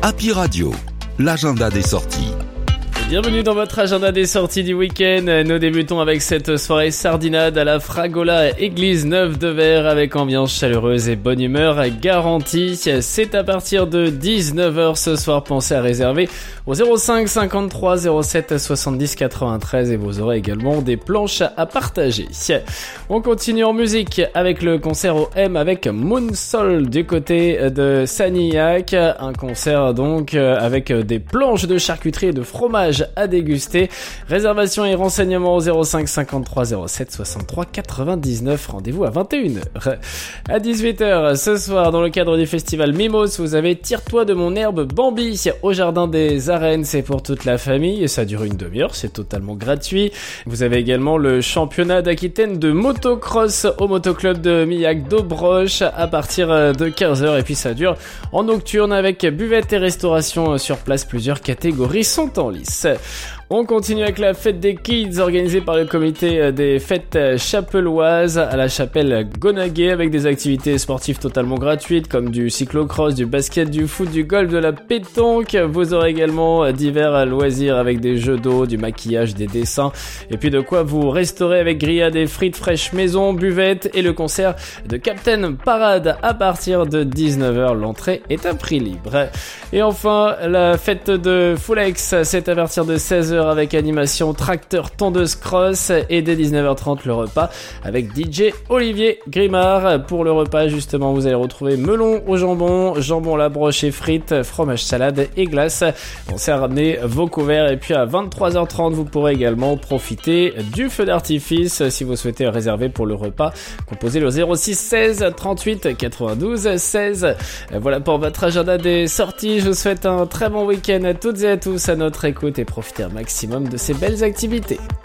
Happy Radio, l'agenda des sorties. Bienvenue dans votre agenda des sorties du week-end. Nous débutons avec cette soirée sardinade à la Fragola, église Neuve de Ver, avec ambiance chaleureuse et bonne humeur garantie. C'est à partir de 19h ce soir. Pensez à réserver au 05 53 07 70 93 et vous aurez également des planches à partager. On continue en musique avec le concert au M avec Moonsol du côté de Sanilhac. Un concert donc avec des planches de charcuterie et de fromage à déguster. Réservation et renseignements au 05 53 07 63 99. Rendez-vous à 21h. À 18h ce soir, dans le cadre du festival Mimos, vous avez Tire-toi de mon herbe Bambi au jardin des Arènes. C'est pour toute la famille et ça dure une demi-heure. C'est totalement gratuit. Vous avez également le championnat d'Aquitaine de motocross au motoclub de Millac d'Aubroche à partir de 15h. Et puis ça dure en nocturne avec buvette et restauration sur place. Plusieurs catégories sont en lice. On continue avec la fête des kids organisée par le comité des fêtes chapelloises à la chapelle Gonaguet avec des activités sportives totalement gratuites comme du cyclocross, du basket, du foot, du golf, de la pétanque. Vous aurez également divers loisirs avec des jeux d'eau, du maquillage, des dessins et puis de quoi vous restaurer avec grillades et frites fraîches maison, buvette et le concert de Captain Parade à partir de 19h. L'entrée est à prix libre. Et enfin, la fête de Foulex, c'est à partir de 16h avec animation tracteur tondeuse cross et dès 19h30 le repas avec DJ Olivier Grimard. Pour le repas justement vous allez retrouver melon au jambon, jambon à la broche et frites, fromage salade et glace. Pensez à ramener vos couverts et puis à 23h30 vous pourrez également profiter du feu d'artifice si vous souhaitez réserver pour le repas. Composez le 06 16 38 92 16. Voilà pour votre agenda des sorties. Je vous souhaite un très bon week-end à toutes et à tous à notre écoute et profitez un maximum de ces belles activités.